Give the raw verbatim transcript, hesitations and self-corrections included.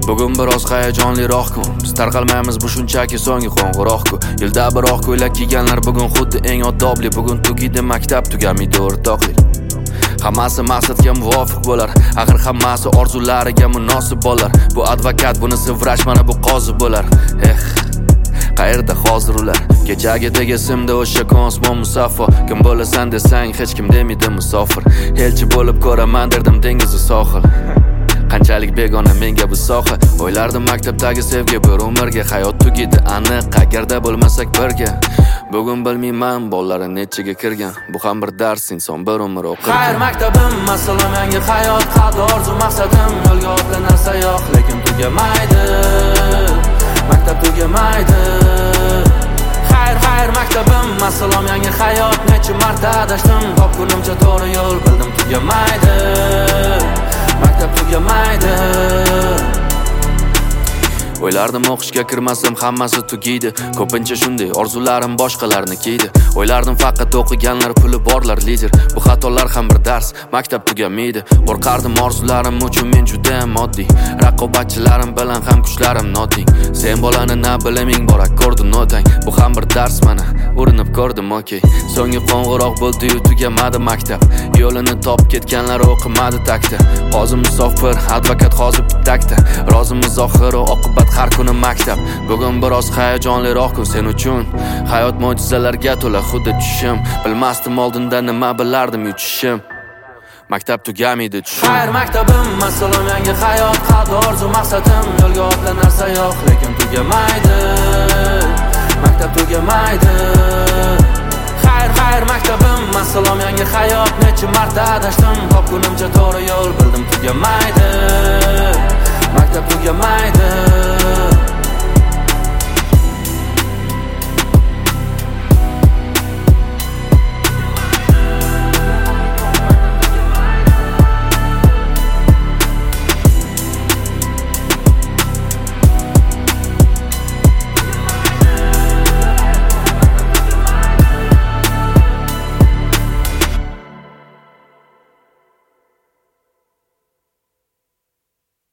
Bugun biroz hayajonliroq kun. Biz tarqalmaymiz bu shunchaki so'nggi qo'ng'iroq-ku. Yilda biroq ko'ylak kiyganlar bugun xuddi eng odobli. Bugun tugaydi maktab, tugamaydi o'rtoqlik. Hammasi maqsadga muvofiq bo'lar. Axir hammasi orzulariga munosib bo'lar. Bu advokat, bunisi vrach, mana bu qozi bo'lar. Eh, qayerda hozir ular? Kechagidek esimda o'sha kosmon musaffo. Kim bo'lasan desang hech kim demidi musofir. Elchi bo'lib ko'raman derdim dengizni sohil. Qanchalik begona menga bu soha. O'ylardim maktabdagi sevgi bir umrga. Hayot tugaydi aniq agarda bo'lmasak birga. Bugun bilmayman bollari nechiga kirgan. Bu ham bir dars, inson bir umr o'qirgan. Xayr maktabim, masalan yangi hayot. Qalbi orzu maqsadim, yo'lga otlanar sayoq, lekin tugamaydi. Maktab tugamaydi. Xayr xayr maktabim, masalan yangi hayot. Necha marta adashdim, topgunimcha to'g'ri yo'l bildim, tugamaydi. Maktab tugamaydi. O'ylardim o'qishga kirmasam hammasi tugaydi. Ko'pincha shunday orzularim boshqalarnikiydi. O'ylardim faqat o'qiganlar puli borlar lider. Bu xatolar ham bir dars, maktab tugamaydi. Qo'rqardim orzularim uchun men juda moddiy. Raqobatchilarim bilan ham kuchlarim noting. Sen bolani na biliming bor akkordi notang. Bu ham bir dars mana, urinib ko'rdim okey. So'nggi qo'ng'iroq bo'ldi-yu tugamadi maktab. Yo'lini topib ketganlar o'qimadi takta. Hozir musofir, advokat hozir takta. Rozimiz oxiri oqibat har kuni maktab. Bugun biroz hayajonliroq kun sen uchun. Hayot mo'jizalarga to'la xuddi tushim. Bilmasdim oldinda nima bilardim uchishim. Maktab tugamaydi tushim. Xayr maktabim, masalan yangi hayot. Qalbi orzu maqsadim, yo'lga otlanar sayoq, lekin tugamaydi. Maktab tugamaydi. Xayr xayr maktabim, masalan yangi hayot. Necha marta adashdim, topgunimcha to'g'ri yo'l bildim, tugamaydi. Maktab tugamaydi.